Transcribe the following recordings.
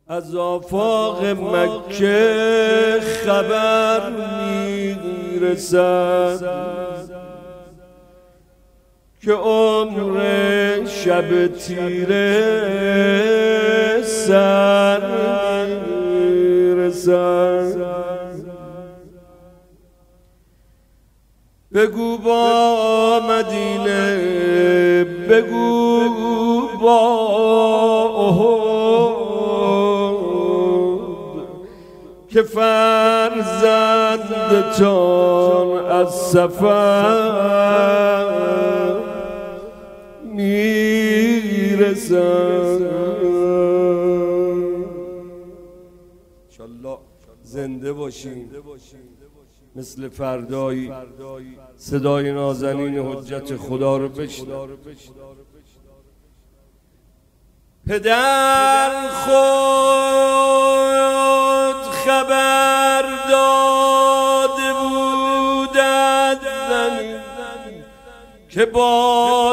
از آفاق مکه خبر میرسد که عمر شب تیره سر میرسد. بگو با مدینه، بگو با احد که فرزندتان از سفر میرسد. انشالله زنده باشیم مثل فردایی صدای نازنین حجت خدا رو بشنویم. پدر خود خبر داده بودند که با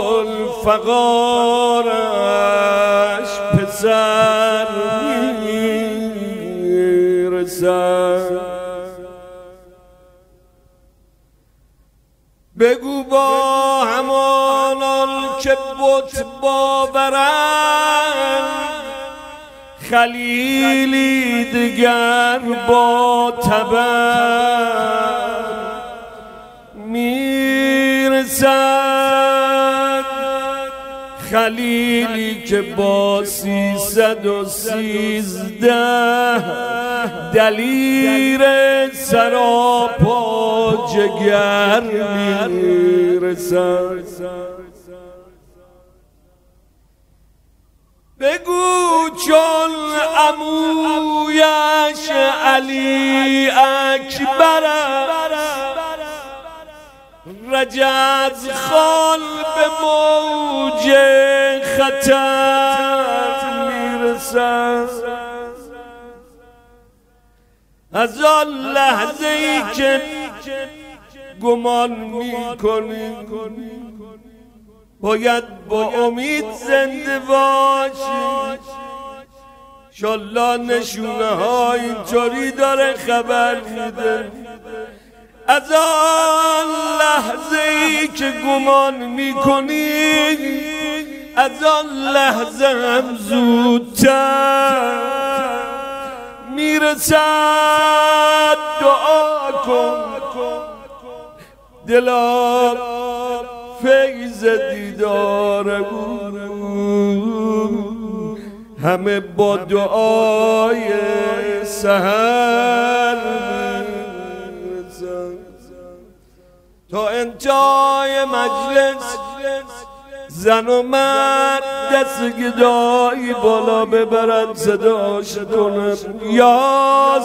ذوالفقارش پسر میرسد. بگو با همانان که بت باورند خلیلی دیگر با تبر میرسد. خلیلی که با 313 دلیر سراپا جگر میرسد. بگو چون عمویش علی اکبر رجز خال به موج خطر میرسد. از آن لحظه ای که گمان میکنی باید با امید زنده باشی. انشالله نشونه ها اینطوری داره خبر میده. از آن لحظه ای که گمان میکنی از آن لحظه هم زودتر میرسد. دعا کن دلا فیض دیدار او همه با دعای سحر تا انتهای مجلس زن و مرد دست گدایی بالا ببرن صداش کنن یا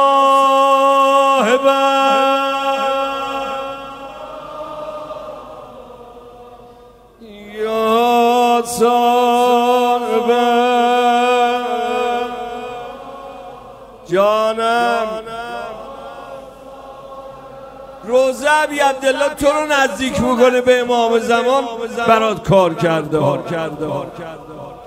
صاحب یا صاحب جانم. روزه ابی عبدالله تو رو نزدیک میکنه به امام زمان، برات کار کرده.